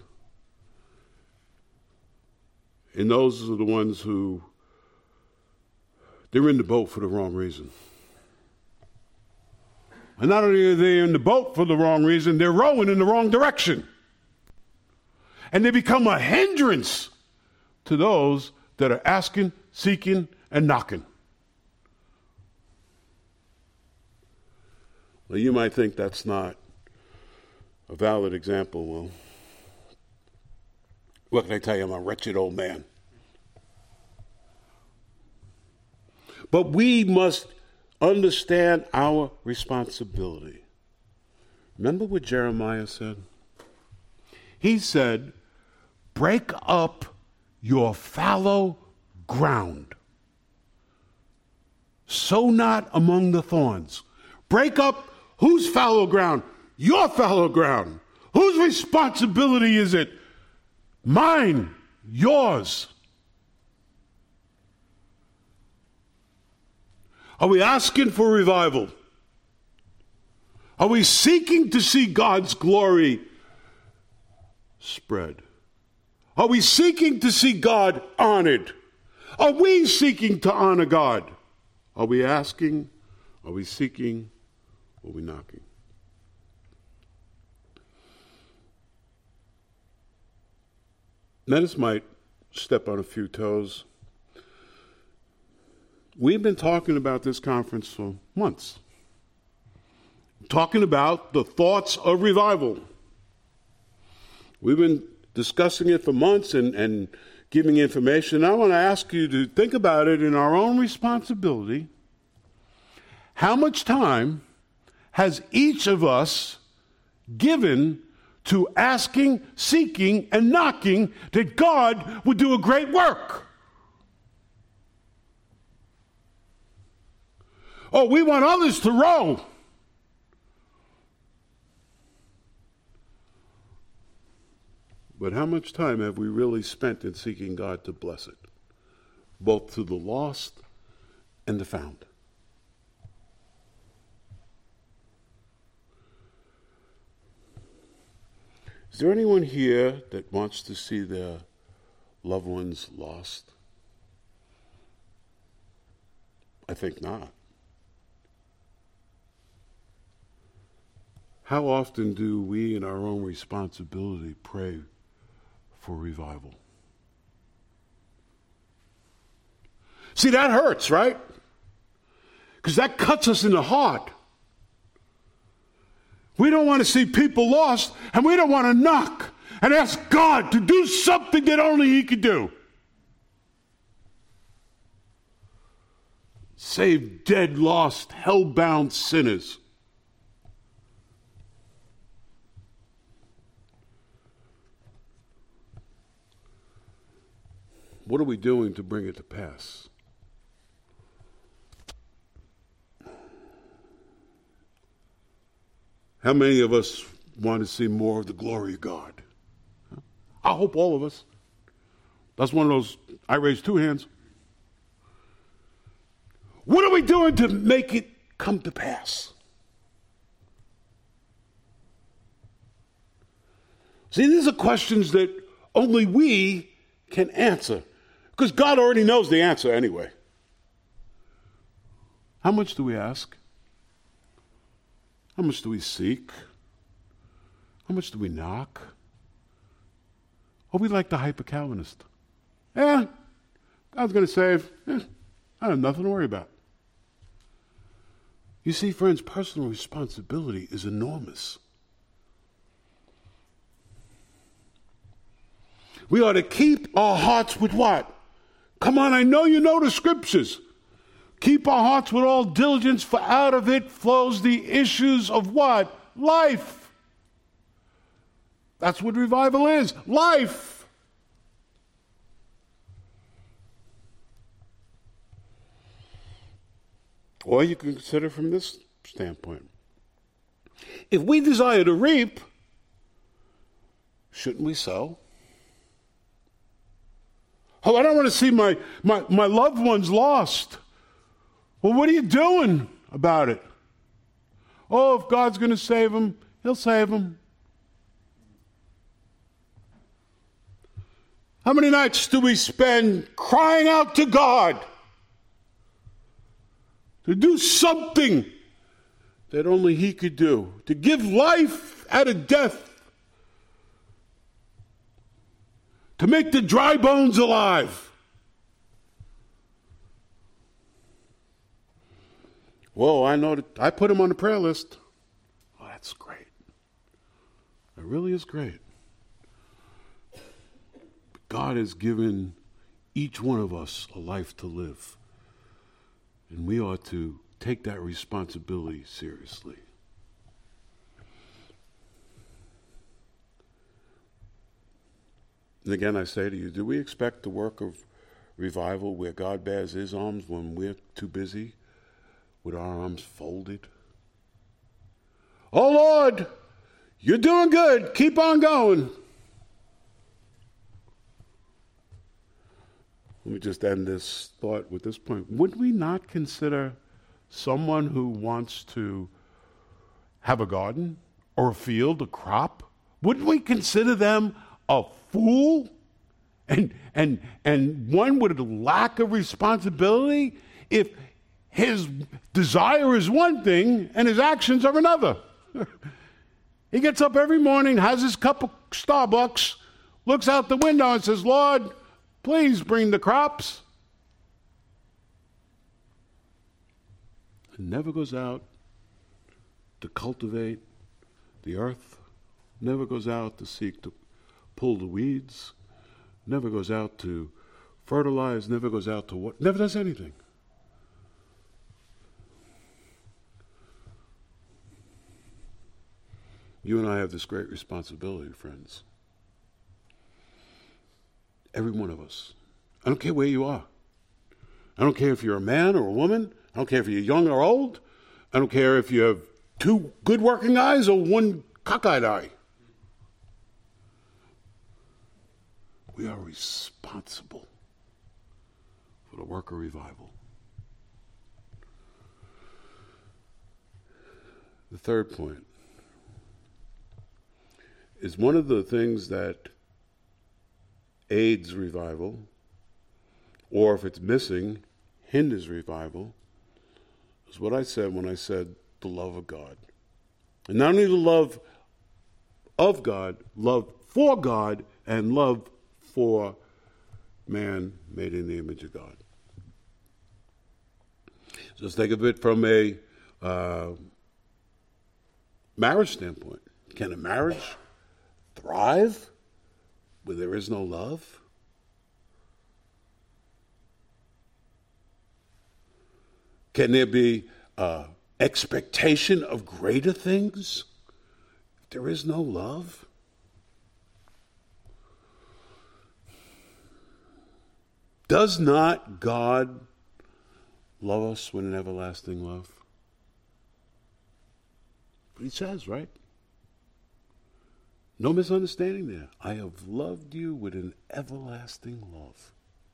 And those are the ones who, they're in the boat for the wrong reason. And not only are they in the boat for the wrong reason, they're rowing in the wrong direction. And they become a hindrance to those that are asking, seeking, and knocking. Well, you might think that's not a valid example. Well, what can I tell you? I'm a wretched old man. But we must understand our responsibility. Remember what Jeremiah said? He said, break up your fallow ground. Sow not among the thorns. Break up whose fallow ground? Your fallow ground. Whose responsibility is it? Mine, yours. Are we asking for revival? Are we seeking to see God's glory spread? Are we seeking to see God honored? Are we seeking to honor God? Are we asking? Are we seeking? Are we knocking? Now, this might step on a few toes. We've been talking about this conference for months. Talking about the thoughts of revival. We've been discussing it for months and giving information. I want to ask you to think about it in our own responsibility. How much time has each of us given to asking, seeking, and knocking that God would do a great work? Oh, we want others to row. But how much time have we really spent in seeking God to bless it, both to the lost and the found? Is there anyone here that wants to see their loved ones lost? I think not. How often do we, in our own responsibility, pray for revival? See, that hurts, right? Because that cuts us in the heart. We don't want to see people lost, and we don't want to knock and ask God to do something that only He could do. Save dead, lost, hell-bound sinners. What are we doing to bring it to pass? How many of us want to see more of the glory of God? I hope all of us. That's one of those, I raised two hands. What are we doing to make it come to pass? See, these are questions that only we can answer. Because God already knows the answer anyway. How much do we ask? How much do we seek? How much do we knock? Are we like the hyper-Calvinist? God's going to save. I have nothing to worry about. You see, friends, personal responsibility is enormous. We ought to keep our hearts with what? Come on, I know you know the scriptures. Keep our hearts with all diligence, for out of it flows the issues of what? Life. That's what revival is. Life. Or you can consider from this standpoint. If we desire to reap, shouldn't we sow? Oh, I don't want to see my loved ones lost. Well, what are you doing about it? Oh, if God's going to save them, He'll save them. How many nights do we spend crying out to God to do something that only He could do, to give life out of death, to make the dry bones alive? Whoa, I know that I put him on the prayer list. Oh, that's great. It really is great. God has given each one of us a life to live, and we ought to take that responsibility seriously. And again, I say to you, do we expect the work of revival where God bears His arms when we're too busy with our arms folded? Oh, Lord, you're doing good. Keep on going. Let me just end this thought with this point. Would we not consider someone who wants to have a garden or a field, a crop? Wouldn't we consider them a fool and one with a lack of responsibility if his desire is one thing and his actions are another? He gets up every morning, has his cup of Starbucks, looks out the window and says, Lord, please bring the crops. And never goes out to cultivate the earth, never goes out to seek to pull the weeds, never goes out to fertilize, never goes out to what, never does anything. You and I have this great responsibility, friends. Every one of us. I don't care where you are. I don't care if you're a man or a woman. I don't care if you're young or old. I don't care if you have two good working eyes or one cockeyed eye. We are responsible for the work of revival. The third point is one of the things that aids revival, or if it's missing, hinders revival, is what I said when I said the love of God. And not only the love of God, love for God, and love for man made in the image of God. So let's think of it from a marriage standpoint. Can a marriage thrive where there is no love? Can there be expectation of greater things if there is no love? Does not God love us with an everlasting love? But He says, right? No misunderstanding there. I have loved you with an everlasting love.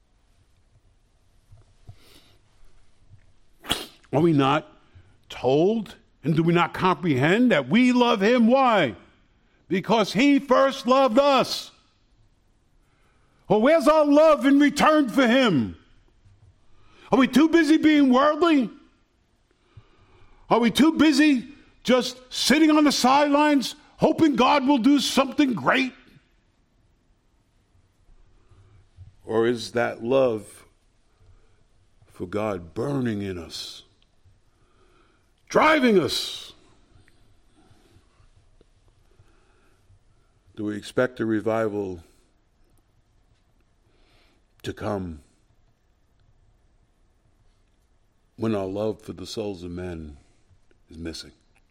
Are we not told, and do we not comprehend that we love Him? Why? Because He first loved us. Well, where's our love in return for Him? Are we too busy being worldly? Are we too busy just sitting on the sidelines hoping God will do something great? Or is that love for God burning in us, driving us? Do we expect a revival to come when our love for the souls of men is missing?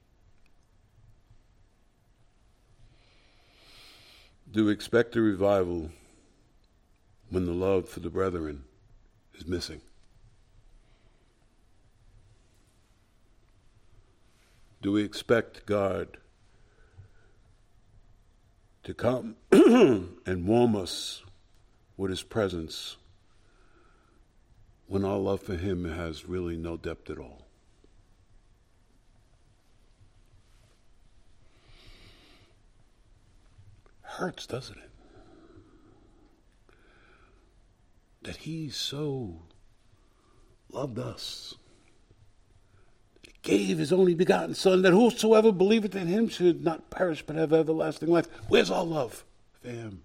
Do we expect a revival when the love for the brethren is missing? Do we expect God to come and warm us with His presence when our love for Him has really no depth at all? Hurts, doesn't it? that he so loved us. He gave his only begotten Son, that whosoever believeth in him should not perish but have everlasting life. Where's our love for him?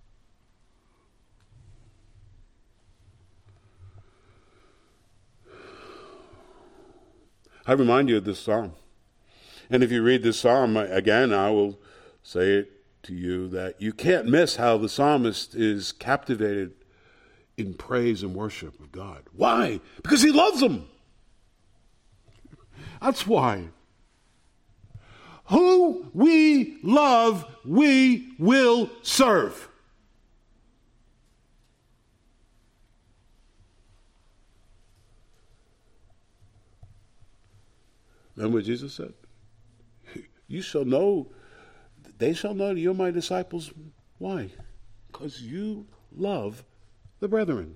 I remind you of this psalm. And if you read this psalm, again, I will say it to you that you can't miss how the psalmist is captivated in praise and worship of God. Why? Because he loves them. That's why. Who we love, we will serve. Remember what Jesus said? You shall know, they shall know that you're my disciples. Why? Because you love the brethren.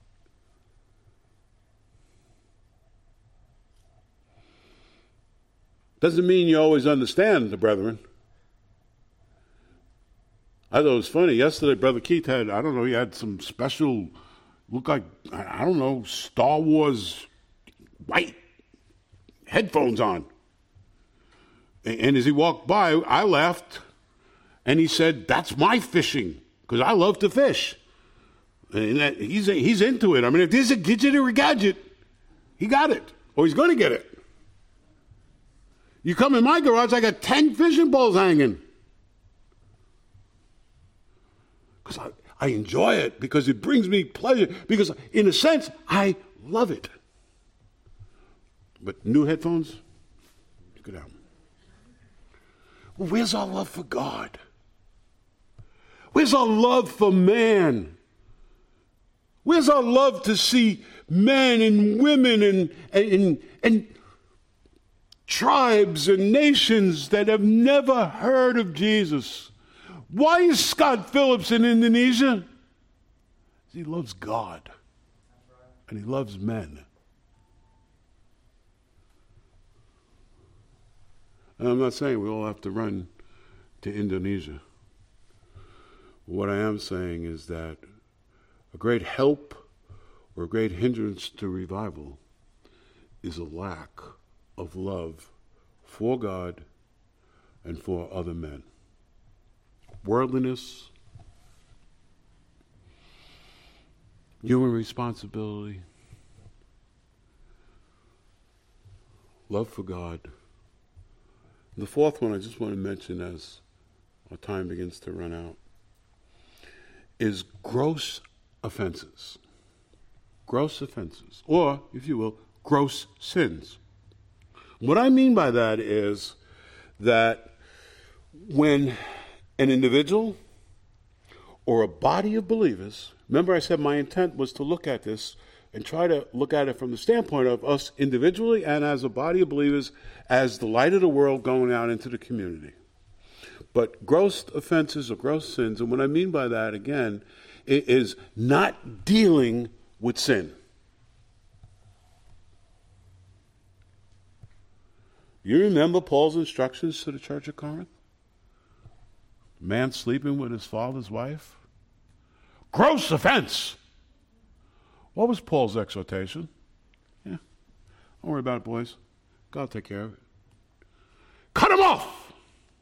Doesn't mean you always understand the brethren. I thought it was funny. Yesterday, Brother Keith had, I don't know, he had some special, look like, I don't know, Star Wars white headphones on. And as he walked by, I laughed, and he said, "That's my fishing, because I love to fish." And he's into it. I mean, if there's a gadget or a gadget, he got it, or he's going to get it. You come in my garage, I got 10 fishing poles hanging. Because I enjoy it, because it brings me pleasure, because in a sense, I love it. But new headphones, good album. Well, where's our love for God? Where's our love for man? Where's our love to see men and women and tribes and nations that have never heard of Jesus? Why is Scott Phillips in Indonesia? He loves God, and he loves men. And I'm not saying we all have to run to Indonesia. What I am saying is that a great help or a great hindrance to revival is a lack of love for God and for other men. Worldliness, human responsibility, love for God. The fourth one I just want to mention as our time begins to run out is gross offenses. Gross offenses, or, if you will, gross sins. What I mean by that is that when an individual or a body of believers, remember I said my intent was to look at this and try to look at it from the standpoint of us individually and as a body of believers, as the light of the world going out into the community. But gross offenses or gross sins, and what I mean by that, again, is not dealing with sin. You remember Paul's instructions to the church of Corinth? Man sleeping with his father's wife? Gross offense! What was Paul's exhortation? Yeah, don't worry about it, boys. God will take care of it. Cut him off!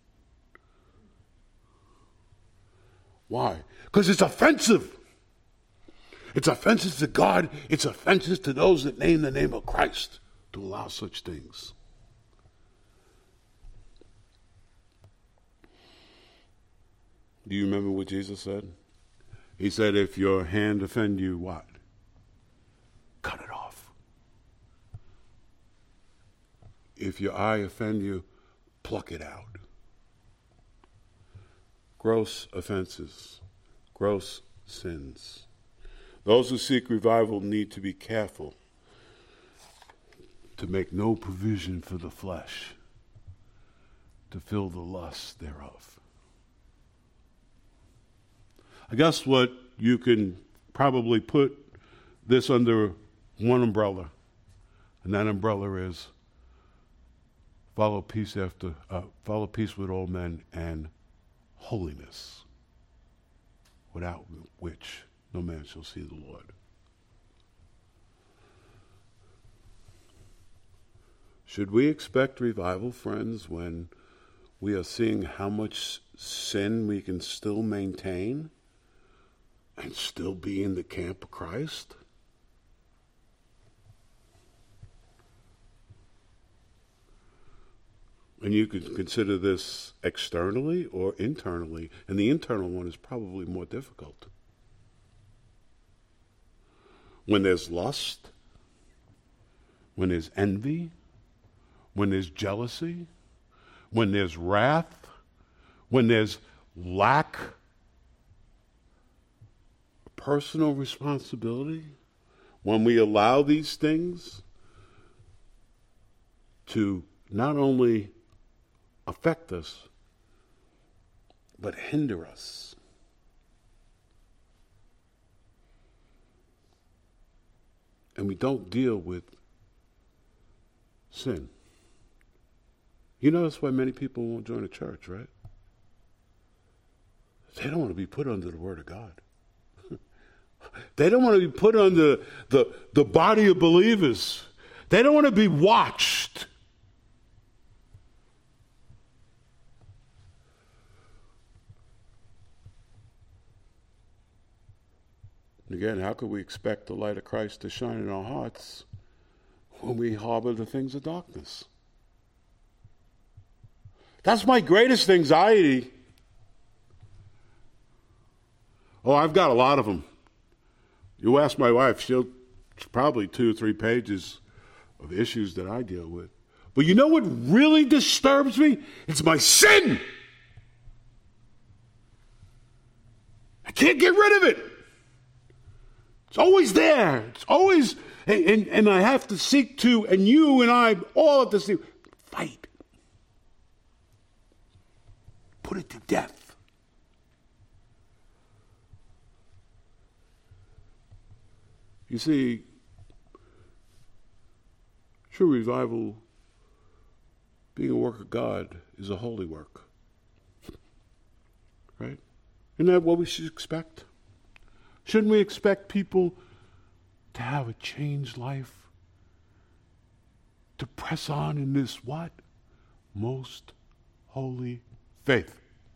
Why? Because it's offensive. It's offensive to God. It's offensive to those that name the name of Christ to allow such things. Do you remember what Jesus said? He said, if your hand offend you, what? Cut it off. If your eye offend you, pluck it out. Gross offenses, gross sins. Those who seek revival need to be careful to make no provision for the flesh to fill the lust thereof. I guess what you can probably put this under one umbrella, and that umbrella is follow peace with all men and holiness, without which no man shall see the Lord. Should we expect revival, friends, when we are seeing how much sin we can still maintain and still be in the camp of Christ? And you could consider this externally or internally, and the internal one is probably more difficult. When there's lust, when there's envy, when there's jealousy, when there's wrath, when there's lack of personal responsibility, when we allow these things to not only affect us, but hinder us. And we don't deal with sin. You know that's why many people won't join a church, right? They don't want to be put under the Word of God. They don't want to be put under the body of believers. They don't want to be watched. Again, how could we expect the light of Christ to shine in our hearts when we harbor the things of darkness? That's my greatest anxiety. Oh, I've got a lot of them. You ask my wife, she'll probably 2 or 3 pages of issues that I deal with. But you know what really disturbs me? It's my sin. I can't get rid of it. It's always there. It's always, and I have to seek to, and you and I all have to seek, fight. Put it to death. You see, true revival, being a work of God, is a holy work. Right? Isn't that what we should expect? Shouldn't we expect people to have a changed life? To press on in this what? Most holy faith.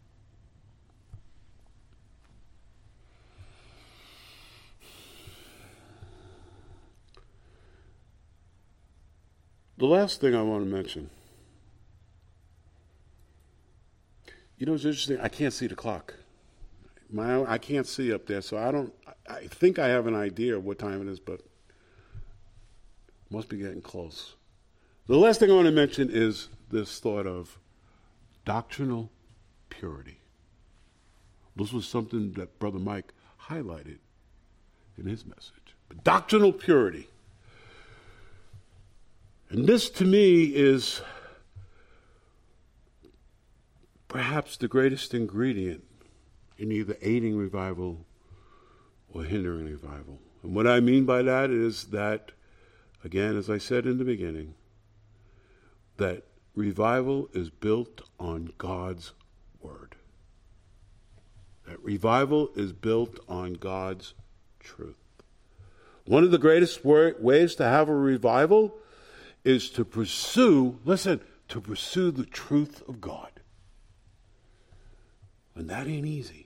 The last thing I want to mention. You know, it's interesting. I can't see the clock. I can't see up there, so I think I have an idea of what time it is, but must be getting close. The last thing I want to mention is this thought of doctrinal purity. This was something that Brother Mike highlighted in his message. But doctrinal purity. And this to me is perhaps the greatest ingredient in either aiding revival or hindering revival. And what I mean by that is that, again, as I said in the beginning, that revival is built on God's Word. That revival is built on God's truth. One of the greatest ways to have a revival is to pursue, to pursue the truth of God. And that ain't easy.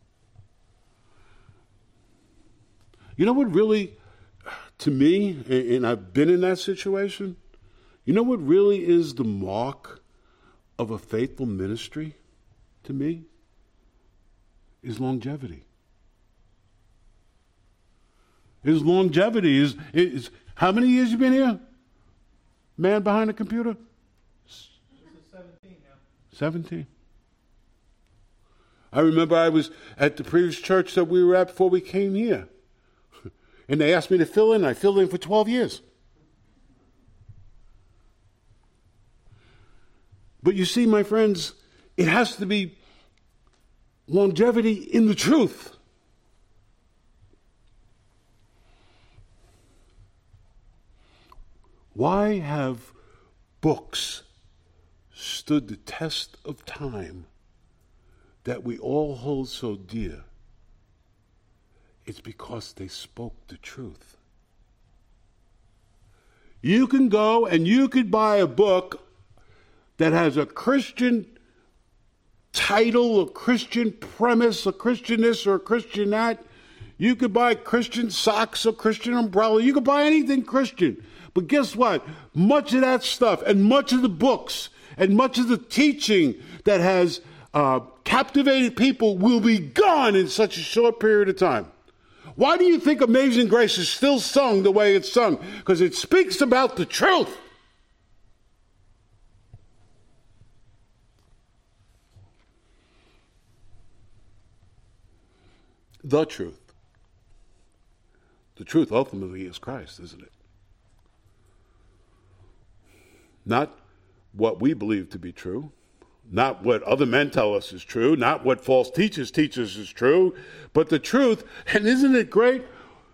You know what really, to me, and I've been in that situation, you know what really is the mark of a faithful ministry to me? Is longevity. His longevity is how many years you been here? Man behind the computer? This is 17 now. 17. I remember I was at the previous church that we were at before we came here. And they asked me to fill in. I filled in for 12 years. But you see, my friends, it has to be longevity in the truth. Why have books stood the test of time that we all hold so dear? It's because they spoke the truth. You can go and you could buy a book that has a Christian title, a Christian premise, a Christian this or a Christian that. You could buy Christian socks, a Christian umbrella. You could buy anything Christian. But guess what? Much of that stuff and much of the books and much of the teaching that has captivated people will be gone in such a short period of time. Why do you think Amazing Grace is still sung the way it's sung? Because it speaks about the truth. The truth. The truth ultimately is Christ, isn't it? Not what we believe to be true, not what other men tell us is true, not what false teachers teach us is true, but the truth. And isn't it great?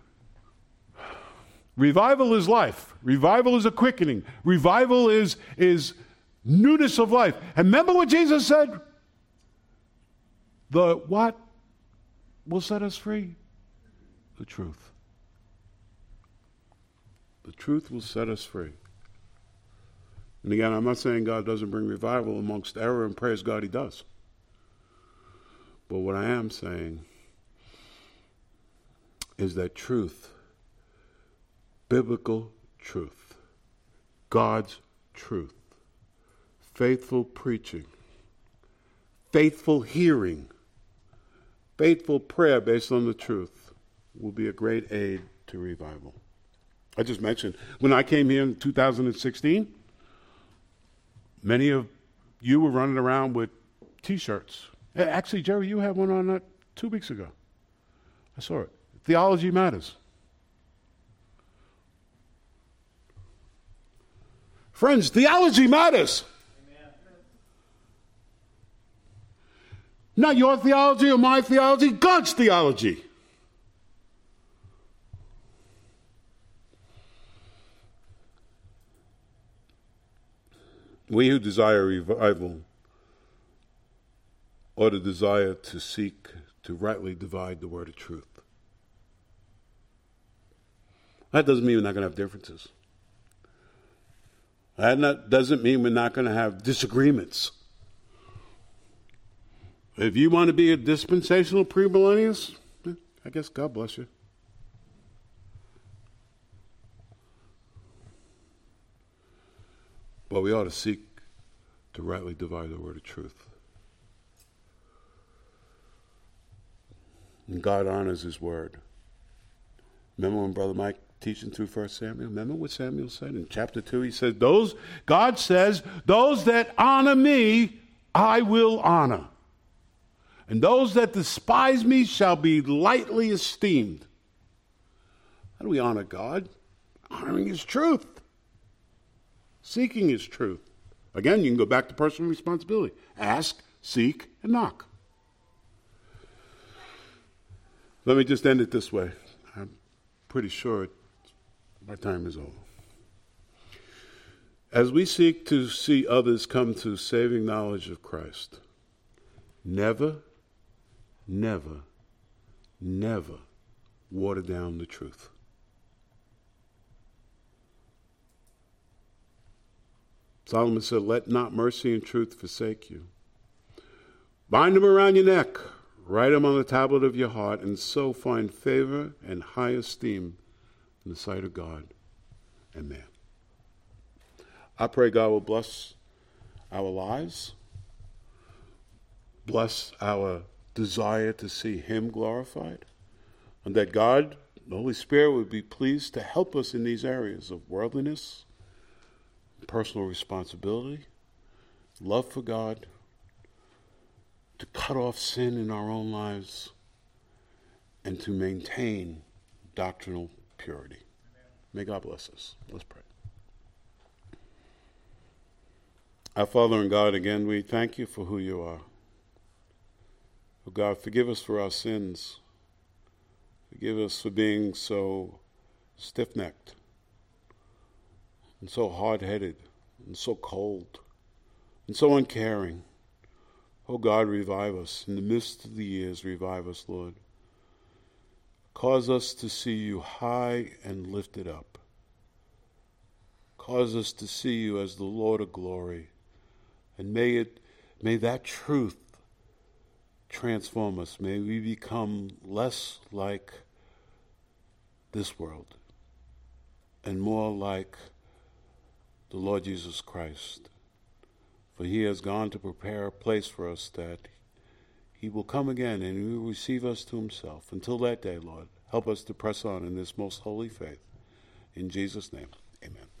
Revival is life. Revival is a quickening. Revival is newness of life. And remember what Jesus said? The what will set us free? The truth. The truth will set us free. And again, I'm not saying God doesn't bring revival amongst error, and praise God, he does. But what I am saying is that truth, biblical truth, God's truth, faithful preaching, faithful hearing, faithful prayer based on the truth will be a great aid to revival. I just mentioned, when I came here in 2016, many of you were running around with T-shirts. Actually, Jerry, you had one on that 2 weeks ago. I saw it. Theology matters. Friends, theology matters. Amen. Not your theology or my theology, God's theology. We who desire revival ought to desire to seek to rightly divide the word of truth. That doesn't mean we're not going to have differences. That doesn't mean we're not going to have disagreements. If you want to be a dispensational premillennialist, I guess God bless you. But we ought to seek to rightly divide the word of truth. And God honors his word. Remember when Brother Mike teaching through 1 Samuel? Remember what Samuel said in chapter 2? He said, God says, those that honor me, I will honor. And those that despise me shall be lightly esteemed. How do we honor God? Honoring his truth. Seeking his truth. Again, you can go back to personal responsibility. Ask, seek, and knock. Let me just end it this way. I'm pretty sure my time is over. As we seek to see others come to saving knowledge of Christ, never, never, never water down the truth. Solomon said, let not mercy and truth forsake you. Bind them around your neck, write them on the tablet of your heart, and so find favor and high esteem in the sight of God and man. I pray God will bless our lives, bless our desire to see him glorified, and that God, the Holy Spirit, would be pleased to help us in these areas of worldliness, personal responsibility, love for God, to cut off sin in our own lives, and to maintain doctrinal purity. May God bless us. Let's pray. Our Father and God, again, we thank you for who you are. Oh God, forgive us for our sins. Forgive us for being so stiff-necked and so hard-headed and so cold and so uncaring. Oh God, revive us. In the midst of the years, revive us, Lord. Cause us to see you high and lifted up. Cause us to see you as the Lord of glory. And may that truth transform us. May we become less like this world and more like the Lord Jesus Christ. For he has gone to prepare a place for us that he will come again and he will receive us to himself. Until that day, Lord, help us to press on in this most holy faith. In Jesus' name, amen.